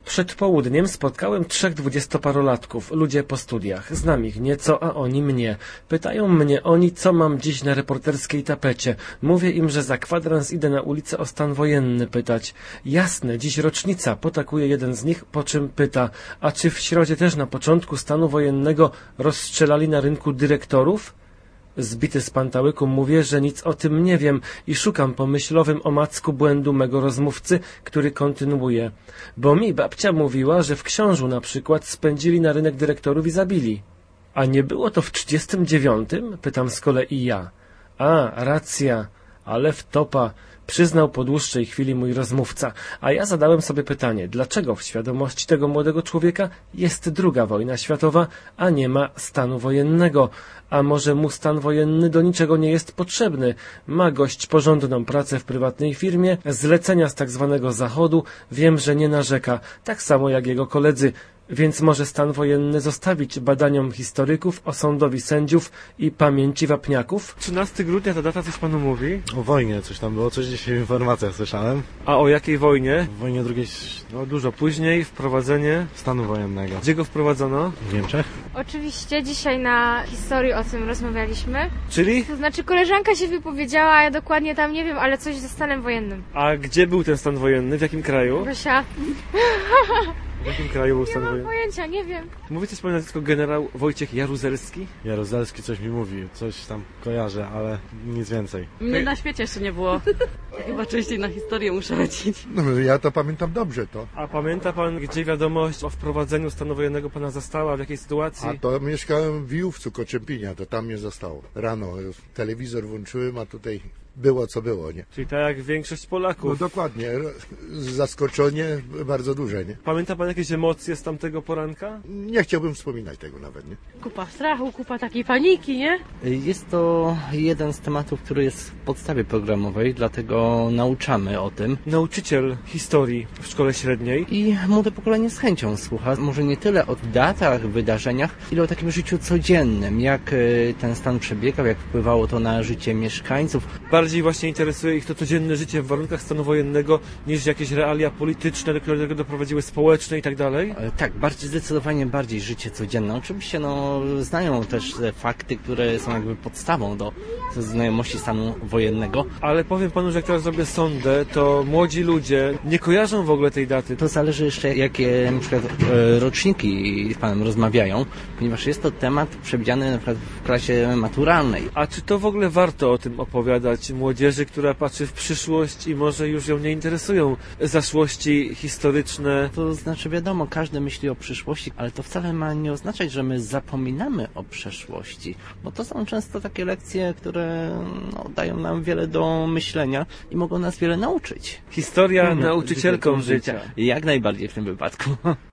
Przed południem spotkałem 3 dwudziestoparolatków, ludzie po studiach. Znam ich nieco, a oni mnie. Pytają mnie oni, co mam dziś na reporterskiej tapecie. Mówię im, że za kwadrans idę na ulicę o stan wojenny pytać. Jasne, dziś rocznica, potakuje jeden z nich, po czym pyta, a czy w środzie też na początku stanu wojennego rozstrzelali na rynku dyrektorów? Zbity z pantałyku mówię, że nic o tym nie wiem i szukam po myślowym omacku błędu mego rozmówcy, który kontynuuje. Bo mi babcia mówiła, że w Książu na przykład spędzili na rynek dyrektorów i zabili. A nie było to w 39? Pytam z kolei ja. A, racja, ale wtopa, przyznał po dłuższej chwili mój rozmówca, a ja zadałem sobie pytanie, dlaczego w świadomości tego młodego człowieka jest II wojna światowa, a nie ma stanu wojennego? A może mu stan wojenny do niczego nie jest potrzebny? Ma gość porządną pracę w prywatnej firmie, zlecenia z tak zwanego Zachodu, wiem, że nie narzeka, tak samo jak jego koledzy. Więc może stan wojenny zostawić badaniom historyków, osądowi sędziów i pamięci wapniaków? 13 grudnia ta data coś panu mówi? O wojnie coś tam było, coś dzisiaj w informacjach słyszałem. A o jakiej wojnie? W wojnie drugiej... No dużo później, wprowadzenie stanu wojennego. Gdzie go wprowadzono? W Niemczech. Oczywiście dzisiaj na historii o tym rozmawialiśmy. Czyli? To znaczy koleżanka się wypowiedziała, a ja dokładnie tam nie wiem, ale coś ze stanem wojennym. A gdzie był ten stan wojenny? W jakim kraju? Gosia. W jakim kraju był stan wojenny? Nie mam pojęcia, nie wiem. Mówicie swoje nazwisko generał Wojciech Jaruzelski? Jaruzelski coś mi mówi, coś tam kojarzę, ale nic więcej. Mnie na świecie jeszcze nie było. Chyba częściej na historię muszę lecieć. No, ja to pamiętam dobrze to. A pamięta pan, gdzie wiadomość o wprowadzeniu stanu wojennego pana zastała, w jakiej sytuacji? A to mieszkałem w Wijówcu, Koczępinia, to tam mnie zostało. Rano telewizor włączyłem, a tutaj było co było, nie? Czyli tak jak większość Polaków. No dokładnie, zaskoczenie bardzo duże, nie? Pamięta pan jakieś emocje z tamtego poranka? Nie chciałbym wspominać tego nawet, nie? Kupa strachu, kupa takiej paniki, nie? Jest to jeden z tematów, który jest w podstawie programowej, dlatego nauczamy o tym. Nauczyciel historii w szkole średniej. I młode pokolenie z chęcią słucha, może nie tyle o datach, wydarzeniach, ile o takim życiu codziennym, jak ten stan przebiegał, jak wpływało to na życie mieszkańców. Bardziej właśnie interesuje ich to codzienne życie w warunkach stanu wojennego, niż jakieś realia polityczne, do którego doprowadziły społeczne i tak dalej? Tak, zdecydowanie bardziej życie codzienne. Oczywiście znają też te fakty, które są jakby podstawą do znajomości stanu wojennego. Ale powiem panu, że jak teraz zrobię sondę, to młodzi ludzie nie kojarzą w ogóle tej daty. To zależy jeszcze, jakie na przykład roczniki z panem rozmawiają, ponieważ jest to temat przewidziany na przykład w klasie maturalnej. A czy to w ogóle warto o tym opowiadać młodzieży, która patrzy w przyszłość i może już ją nie interesują zaszłości historyczne? To znaczy wiadomo, każdy myśli o przyszłości, ale to wcale ma nie oznaczać, że my zapominamy o przeszłości, bo to są często takie lekcje, które dają nam wiele do myślenia i mogą nas wiele nauczyć. Historia nauczycielką życia. Jak najbardziej w tym wypadku.